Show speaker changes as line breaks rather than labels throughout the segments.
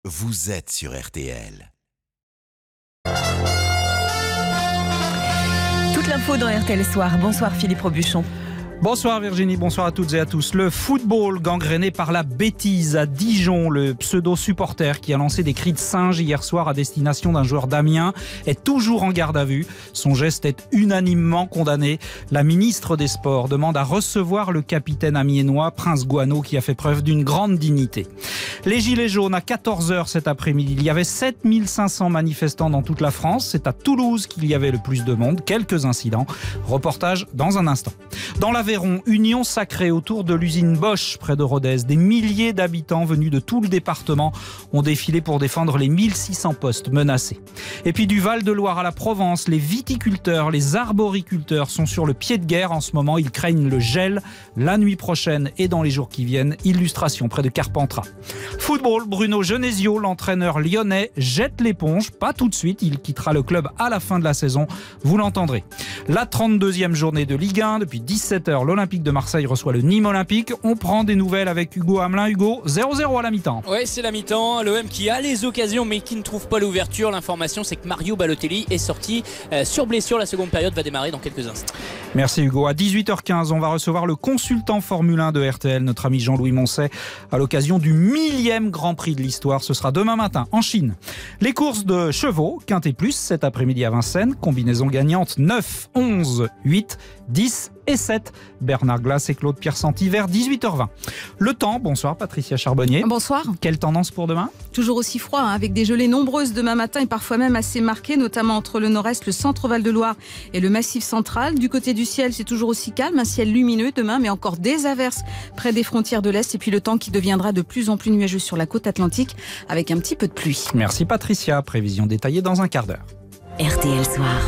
vous êtes sur RTL.
Toute l'info dans RTL Soir. Bonsoir Philippe Robuchon.
Bonsoir Virginie, bonsoir à toutes et à tous. Le football gangréné par la bêtise à Dijon. Le pseudo-supporter qui a lancé des cris de singe hier soir à destination d'un joueur d'Amiens est toujours en garde à vue. Son geste est unanimement condamné. La ministre des Sports demande à recevoir le capitaine amiénois, Prince Gouaneau, qui a fait preuve d'une grande dignité. Les Gilets jaunes à 14h cet après-midi. Il y avait 7500 manifestants dans toute la France. C'est à Toulouse qu'il y avait le plus de monde. Quelques incidents. Reportage dans un instant. Dans l'Aveyron, union sacrée autour de l'usine Bosch près de Rodez. Des milliers d'habitants venus de tout le département ont défilé pour défendre les 1600 postes menacés. Et puis du Val-de-Loire à la Provence, les viticulteurs, les arboriculteurs sont sur le pied de guerre en ce moment. Ils craignent le gel la nuit prochaine et dans les jours qui viennent. Illustration près de Carpentras. Football, Bruno Genesio, l'entraîneur lyonnais, jette l'éponge. Pas tout de suite, il quittera le club à la fin de la saison. Vous l'entendrez. La 32e journée de Ligue 1, depuis 17h, l'Olympique de Marseille reçoit le Nîmes Olympique. On prend des nouvelles avec Hugo Hamelin. Hugo, 0-0 à la mi-temps.
Ouais, c'est la mi-temps. L'OM qui a les occasions mais qui ne trouve pas l'ouverture. L'information, c'est que Mario Balotelli est sorti sur blessure. La seconde période va démarrer dans quelques instants.
Merci Hugo. À 18h15, on va recevoir le consultant Formule 1 de RTL, notre ami Jean-Louis Moncet, à l'occasion du 1000e Grand Prix de l'histoire. Ce sera demain matin en Chine. Les courses de chevaux, Quintet Plus, cet après-midi à Vincennes. Combinaison gagnante 9, 11, 8, 10 et 7. Bernard Glass et Claude Pierre-Santi vers 18h20. Le temps, bonsoir Patricia Charbonnier.
Bonsoir.
Quelle tendance pour demain ?
Toujours aussi froid, avec des gelées nombreuses demain matin et parfois même assez marquées, notamment entre le nord-est, le centre Val-de-Loire et le massif central. Du côté du ciel, c'est toujours aussi calme, un ciel lumineux demain, mais encore des averses près des frontières de l'Est. Et puis le temps qui deviendra de plus en plus nuageux sur la côte atlantique, avec un petit peu de pluie.
Merci Patricia, prévision détaillée dans un quart d'heure.
RTL Soir.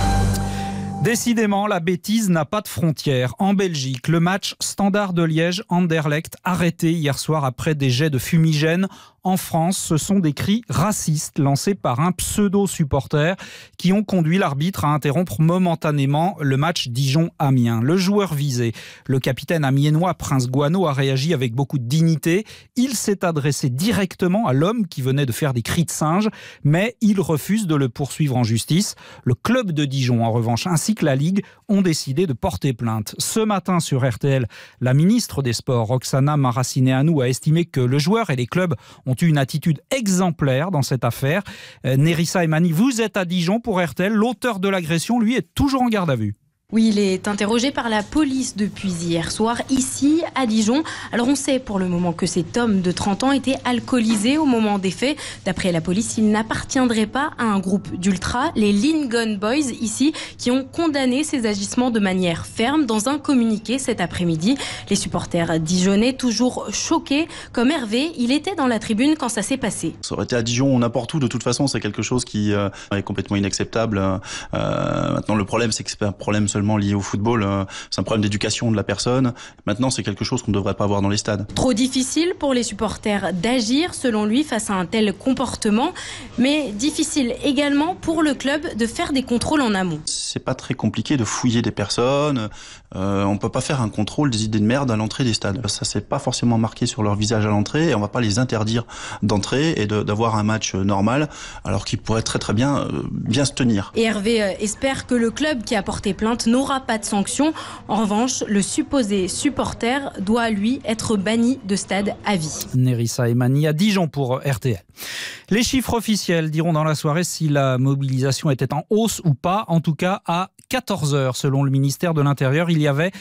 Décidément, la bêtise n'a pas de frontières. En Belgique, le match Standard de Liège-Anderlecht arrêté hier soir après des jets de fumigène. En France, ce sont des cris racistes lancés par un pseudo-supporter qui ont conduit l'arbitre à interrompre momentanément le match Dijon-Amiens. Le joueur visé, le capitaine amiénois Prince Gouaneau, a réagi avec beaucoup de dignité. Il s'est adressé directement à l'homme qui venait de faire des cris de singe, mais il refuse de le poursuivre en justice. Le club de Dijon, en revanche, ainsi que la Ligue, ont décidé de porter plainte. Ce matin sur RTL, la ministre des Sports, Roxana Maracineanu, a estimé que le joueur et les clubs ont eu une attitude exemplaire dans cette affaire. Nerissa Emani, vous êtes à Dijon pour RTL. L'auteur de l'agression, lui, est toujours en garde à vue.
Oui, il est interrogé par la police depuis hier soir, ici, à Dijon. Alors on sait pour le moment que cet homme de 30 ans était alcoolisé au moment des faits. D'après la police, il n'appartiendrait pas à un groupe d'ultra, les Lincoln Boys, ici, qui ont condamné ses agissements de manière ferme dans un communiqué cet après-midi. Les supporters dijonnais, toujours choqués, comme Hervé, il était dans la tribune quand ça s'est passé.
Ça aurait été à Dijon ou n'importe où, de toute façon, c'est quelque chose qui est complètement inacceptable. Maintenant, le problème, c'est que c'est pas un problème seulement lié au football, c'est un problème d'éducation de la personne. Maintenant, c'est quelque chose qu'on ne devrait pas avoir dans les stades.
Trop difficile pour les supporters d'agir, selon lui, face à un tel comportement, mais difficile également pour le club de faire des contrôles en amont.
C'est pas très compliqué de fouiller des personnes, on peut pas faire un contrôle des idées de merde à l'entrée des stades. Ça s'est pas forcément marqué sur leur visage à l'entrée et on va pas les interdire d'entrer et d'avoir un match normal, alors qu'ils pourraient très bien se tenir.
Et Hervé espère que le club qui a porté plainte n'aura pas de sanction. En revanche, le supposé supporter doit, lui, être banni de stade à vie.
Nerissa Emani à Dijon pour RTL. Les chiffres officiels diront dans la soirée si la mobilisation était en hausse ou pas. En tout cas, à 14h, selon le ministère de l'Intérieur, il y avait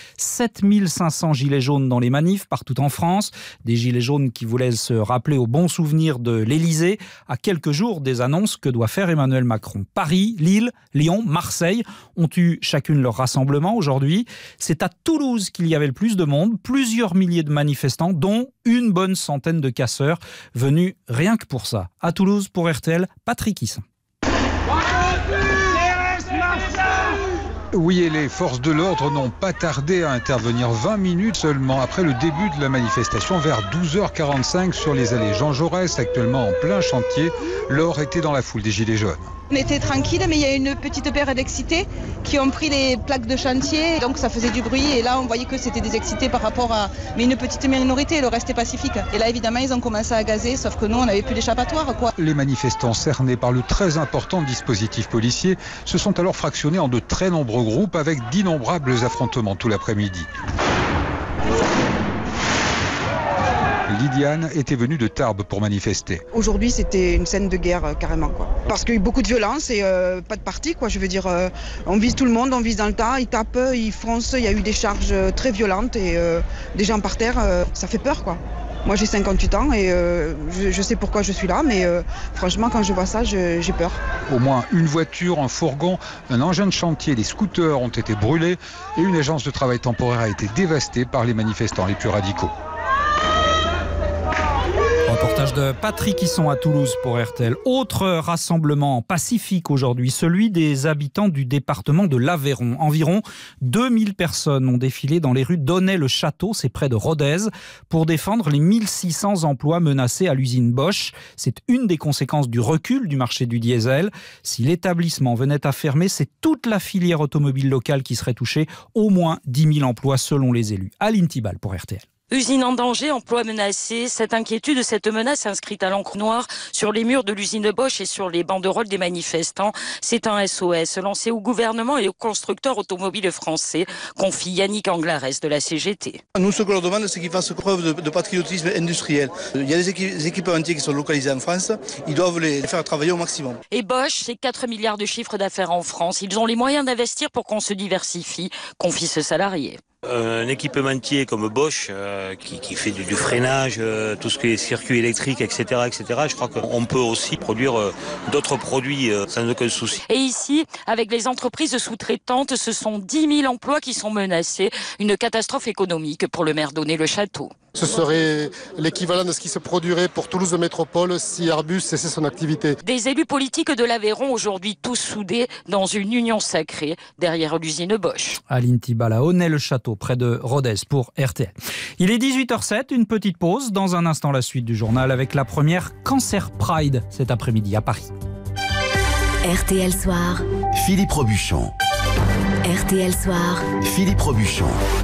7500 gilets jaunes dans les manifs partout en France. Des gilets jaunes qui voulaient se rappeler au bon souvenir de l'Élysée, à quelques jours des annonces que doit faire Emmanuel Macron. Paris, Lille, Lyon, Marseille ont eu chacune leur rassemblement aujourd'hui. C'est à Toulouse qu'il y avait le plus de monde, plusieurs milliers de manifestants, dont une bonne centaine de casseurs venus rien que pour ça. À Toulouse, pour RTL, Patrick Hissin.
Oui, et les forces de l'ordre n'ont pas tardé à intervenir 20 minutes seulement après le début de la manifestation vers 12h45 sur les allées Jean Jaurès, actuellement en plein chantier. Laure était dans la foule des Gilets jaunes.
On était tranquille, mais il y a une petite paire d'excités qui ont pris les plaques de chantier, donc ça faisait du bruit. Et là, on voyait que c'était des excités par rapport à mais une petite minorité, le reste est pacifique. Et là, évidemment, ils ont commencé à gazer, sauf que nous, on n'avait plus d'échappatoire, quoi.
Les manifestants cernés par le très important dispositif policier se sont alors fractionnés en de très nombreux groupes avec d'innombrables affrontements tout l'après-midi. Lydiane était venue de Tarbes pour manifester.
Aujourd'hui, c'était une scène de guerre carrément, quoi. Parce qu'il y a eu beaucoup de violence et pas de parti, quoi. Je veux dire, on vise tout le monde, on vise dans le tas, ils tapent, ils foncent. Il y a eu des charges très violentes et des gens par terre. Ça fait peur, quoi. Moi, j'ai 58 ans et je sais pourquoi je suis là, mais franchement, quand je vois ça, j'ai peur.
Au moins une voiture, un fourgon, un engin de chantier, des scooters ont été brûlés et une agence de travail temporaire a été dévastée par les manifestants les plus radicaux.
Reportage de Patrick Hisson à Toulouse pour RTL. Autre rassemblement pacifique aujourd'hui, celui des habitants du département de l'Aveyron. Environ 2000 personnes ont défilé dans les rues d'Aunay-le-Château, c'est près de Rodez, pour défendre les 1600 emplois menacés à l'usine Bosch. C'est une des conséquences du recul du marché du diesel. Si l'établissement venait à fermer, c'est toute la filière automobile locale qui serait touchée, au moins 10 000 emplois selon les élus. Aline Thibal pour RTL.
Usine en danger, emploi menacé, cette inquiétude, cette menace inscrite à l'encre noire sur les murs de l'usine Bosch et sur les banderoles des manifestants, c'est un SOS lancé au gouvernement et aux constructeurs automobiles français, confie Yannick Anglarès de la CGT.
Nous, ce que l'on demande, c'est qu'ils fassent preuve de patriotisme industriel. Il y a des équipementiers qui sont localisés en France, ils doivent les faire travailler au maximum.
Et Bosch, c'est 4 milliards de chiffre d'affaires en France. Ils ont les moyens d'investir pour qu'on se diversifie, confie ce salarié.
Un équipementier comme Bosch qui fait du freinage, tout ce qui est circuit électrique, etc., je crois qu'on peut aussi produire d'autres produits sans aucun souci.
Et ici, avec les entreprises sous-traitantes, ce sont 10 000 emplois qui sont menacés. Une catastrophe économique pour le maire d'Aunay-le-Château.
Ce serait l'équivalent de ce qui se produirait pour Toulouse Métropole si Airbus cessait son activité.
Des élus politiques de l'Aveyron aujourd'hui tous soudés dans une union sacrée derrière l'usine Bosch.
Aline Thibal à Aunay-le-Château, près de Rodez pour RTL. Il est 18h07, une petite pause. Dans un instant, la suite du journal avec la première Cancer Pride cet après-midi à Paris.
RTL Soir.
Philippe Robuchon.
RTL Soir.
Philippe Robuchon.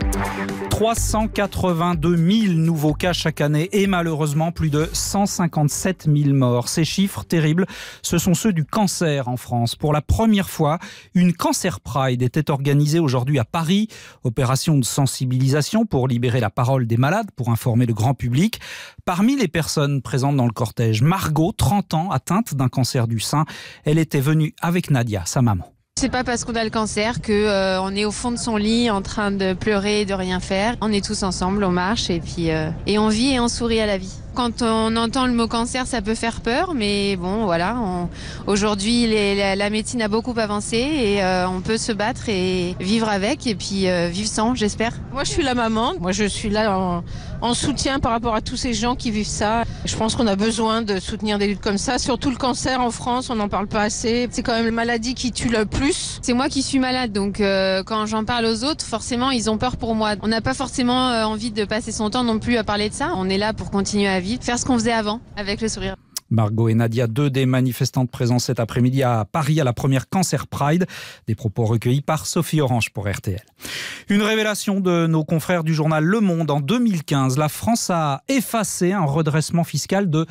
382 000 nouveaux cas chaque année et malheureusement plus de 157 000 morts. Ces chiffres terribles, ce sont ceux du cancer en France. Pour la première fois, une Cancer Pride était organisée aujourd'hui à Paris. Opération de sensibilisation pour libérer la parole des malades, pour informer le grand public. Parmi les personnes présentes dans le cortège, Margot, 30 ans, atteinte d'un cancer du sein. Elle était venue avec Nadia, sa maman.
C'est pas parce qu'on a le cancer que on est au fond de son lit en train de pleurer et de rien faire. On est tous ensemble, on marche et puis et on vit et on sourit à la vie. Quand on entend le mot cancer, ça peut faire peur, mais bon, voilà. Aujourd'hui, la médecine a beaucoup avancé et on peut se battre et vivre avec et puis vivre sans, j'espère.
Moi, je suis la maman. Moi, je suis là en soutien par rapport à tous ces gens qui vivent ça. Je pense qu'on a besoin de soutenir des luttes comme ça. Surtout le cancer en France, on n'en parle pas assez. C'est quand même la maladie qui tue le plus.
C'est moi qui suis malade, donc quand j'en parle aux autres, forcément, ils ont peur pour moi. On n'a pas forcément envie de passer son temps non plus à parler de ça. On est là pour continuer à vivre, faire ce qu'on faisait avant, avec le sourire.
Margot et Nadia, deux des manifestantes présentes cet après-midi à Paris à la première Cancer Pride. Des propos recueillis par Sophie Orange pour RTL. Une révélation de nos confrères du journal Le Monde. En 2015, la France a effacé un redressement fiscal de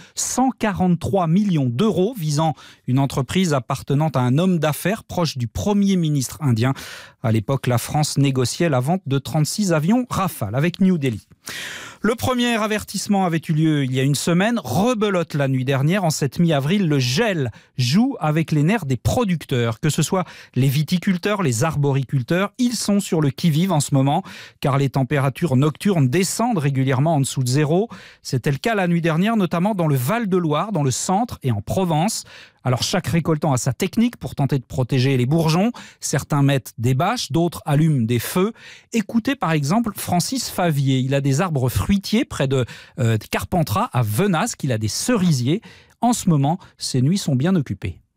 143 millions d'euros visant une entreprise appartenant à un homme d'affaires proche du Premier ministre indien. À l'époque, la France négociait la vente de 36 avions Rafale avec New Delhi. Le premier avertissement avait eu lieu il y a une semaine. Rebelote la nuit dernière, en cette mi-avril, le gel joue avec les nerfs des producteurs. Que ce soit les viticulteurs, les arboriculteurs, ils sont sur le qui-vive en ce moment, car les températures nocturnes descendent régulièrement en dessous de zéro. C'était le cas la nuit dernière, notamment dans le Val-de-Loire, dans le centre et en Provence. Alors chaque récoltant a sa technique pour tenter de protéger les bourgeons. Certains mettent des bâches, d'autres allument des feux. Écoutez par exemple Francis Favier. Il a des arbres fruitiers près de Carpentras à Venasque. Il a des cerisiers. En ce moment, ses nuits sont bien occupées.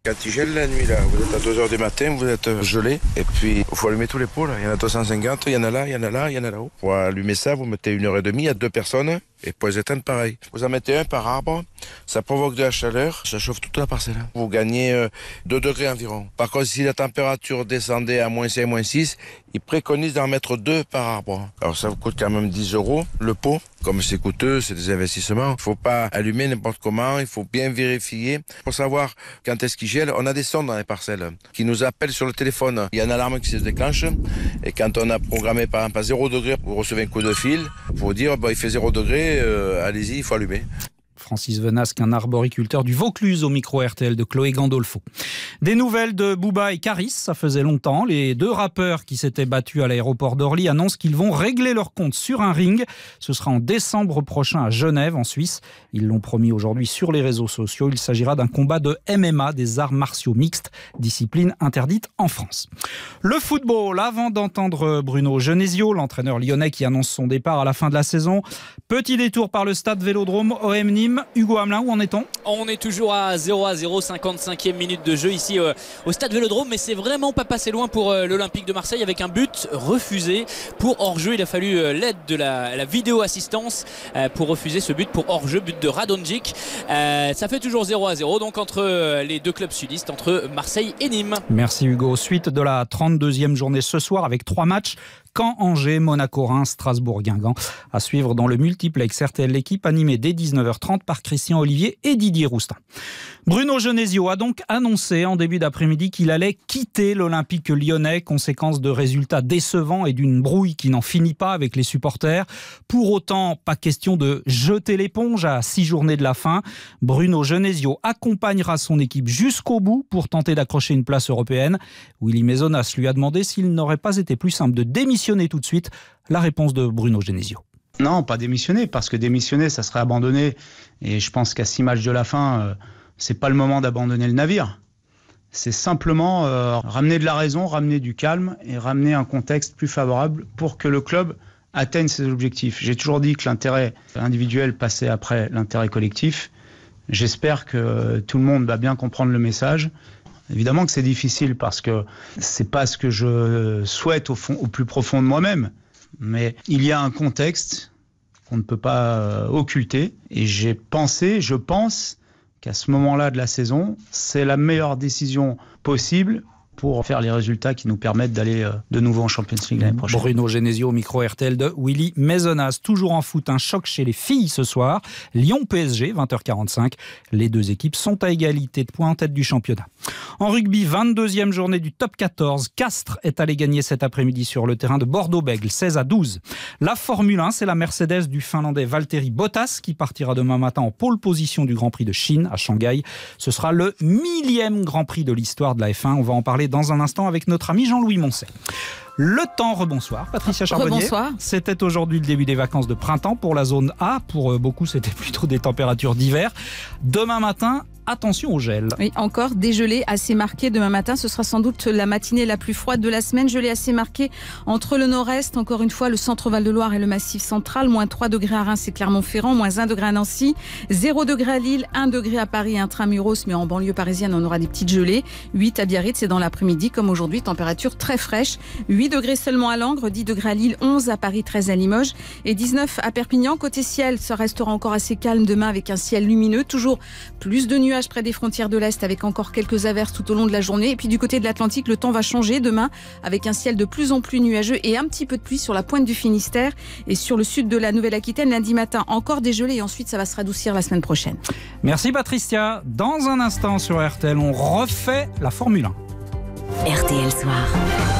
Quand il gèle la nuit, là, vous êtes à 2h du matin, vous êtes gelé, et puis il faut allumer tous les pots, là. Il y en a 250, il y en a là, il y en a là, il y en a là-haut. Pour allumer ça, vous mettez 1h30 à 2 personnes, et pour les éteindre, pareil. Vous en mettez un par arbre, ça provoque de la chaleur, ça chauffe toute la parcelle. Vous gagnez 2 degrés environ. Par contre, si la température descendait à -5, -6, ils préconisent d'en mettre 2 par arbre. Alors ça vous coûte quand même 10 € le pot. Comme c'est coûteux, c'est des investissements. Il ne faut pas allumer n'importe comment, il faut bien vérifier. Pour savoir quand est-ce qu'il gèle, on a des sondes dans les parcelles qui nous appellent sur le téléphone. Il y a une alarme qui se déclenche et quand on a programmé par exemple à 0 degré, vous recevez un coup de fil pour dire il fait 0 degré, allez-y, il faut allumer.
Francis Venasque, un arboriculteur du Vaucluse au micro RTL de Chloé Gandolfo. Des nouvelles de Booba et Caris, ça faisait longtemps. Les 2 rappeurs qui s'étaient battus à l'aéroport d'Orly annoncent qu'ils vont régler leur compte sur un ring. Ce sera en décembre prochain à Genève, en Suisse. Ils l'ont promis aujourd'hui sur les réseaux sociaux. Il s'agira d'un combat de MMA, des arts martiaux mixtes, discipline interdite en France. Le football, avant d'entendre Bruno Genesio, l'entraîneur lyonnais qui annonce son départ à la fin de la saison. Petit détour par le stade Vélodrome, OM Nîmes. Hugo Hamelin, où en est-on ?
On est toujours à 0-0, 55e minute de jeu ici au stade Vélodrome, mais c'est vraiment pas passé loin pour l'Olympique de Marseille avec un but refusé pour hors-jeu. Il a fallu l'aide de la vidéo assistance pour refuser ce but pour hors-jeu, but de Radonjic. Ça fait toujours 0-0 donc entre les 2 clubs sudistes, entre Marseille et Nîmes.
Merci Hugo. Suite de la 32e journée ce soir avec 3 matchs. Caen, Angers, Monaco, Reims, Strasbourg, Guingamp. À suivre dans le multiplex RTL L'équipe animée dès 19h30 par Christian Olivier et Didier Roustin. Bruno Genesio a donc annoncé en début d'après-midi qu'il allait quitter l'Olympique lyonnais, conséquence de résultats décevants et d'une brouille qui n'en finit pas avec les supporters. Pour autant, pas question de jeter l'éponge à 6 journées de la fin. Bruno Genesio accompagnera son équipe jusqu'au bout pour tenter d'accrocher une place européenne. Willy Maisonas lui a demandé s'il n'aurait pas été plus simple de démissionner tout de suite. La réponse de Bruno Genesio.
Non, pas démissionner, parce que démissionner, ça serait abandonner. Et je pense qu'à 6 matchs de la fin, c'est pas le moment d'abandonner le navire. C'est simplement ramener de la raison, ramener du calme et ramener un contexte plus favorable pour que le club atteigne ses objectifs. J'ai toujours dit que l'intérêt individuel passait après l'intérêt collectif. J'espère que tout le monde va bien comprendre le message. Évidemment que c'est difficile parce que c'est pas ce que je souhaite au plus profond de moi-même. Mais il y a un contexte qu'on ne peut pas occulter. Et je pense qu'à ce moment-là de la saison, c'est la meilleure décision possible pour faire les résultats qui nous permettent d'aller de nouveau en Champions League l'année prochaine.
Bruno Genesio au micro RTL de Willy Maisonas. Toujours en foot, un choc chez les filles ce soir. Lyon-PSG, 20h45. Les 2 équipes sont à égalité de points en tête du championnat. En rugby, 22e journée du top 14. Castres est allé gagner cet après-midi sur le terrain de Bordeaux-Bègles, 16-12. La Formule 1, c'est la Mercedes du Finlandais Valtteri Bottas qui partira demain matin en pole position du Grand Prix de Chine à Shanghai. Ce sera le 1000e Grand Prix de l'histoire de la F1. On va en parler dans un instant avec notre ami Jean-Louis Moncey. Le temps, rebonsoir. Patricia Charbonnier.
Rebonsoir.
C'était aujourd'hui le début des vacances de printemps pour la zone A. Pour beaucoup, c'était plutôt des températures d'hiver. Demain matin, attention au gel.
Oui, encore des gelées assez marquées demain matin. Ce sera sans doute la matinée la plus froide de la semaine. Gelée assez marquée entre le nord-est, encore une fois, le centre Val-de-Loire et le Massif central. Moins 3 degrés à Reims et Clermont-Ferrand. Moins 1 degré à Nancy. 0 degré à Lille. 1 degré à Paris et intramuros. Mais en banlieue parisienne, on aura des petites gelées. 8 à Biarritz, c'est dans l'après-midi, comme aujourd'hui. Température très fraîche. 8 degrés seulement à Langres. 10 degrés à Lille. 11 à Paris. 13 à Limoges. Et 19 à Perpignan. Côté ciel, ça restera encore assez calme demain avec un ciel lumineux. Toujours plus de nuages près des frontières de l'Est avec encore quelques averses tout au long de la journée. Et puis du côté de l'Atlantique, le temps va changer demain avec un ciel de plus en plus nuageux et un petit peu de pluie sur la pointe du Finistère et sur le sud de la Nouvelle-Aquitaine. Lundi matin, encore des gelées et ensuite ça va se radoucir la semaine prochaine.
Merci Patricia. Dans un instant sur RTL, on refait la Formule 1.
RTL Soir.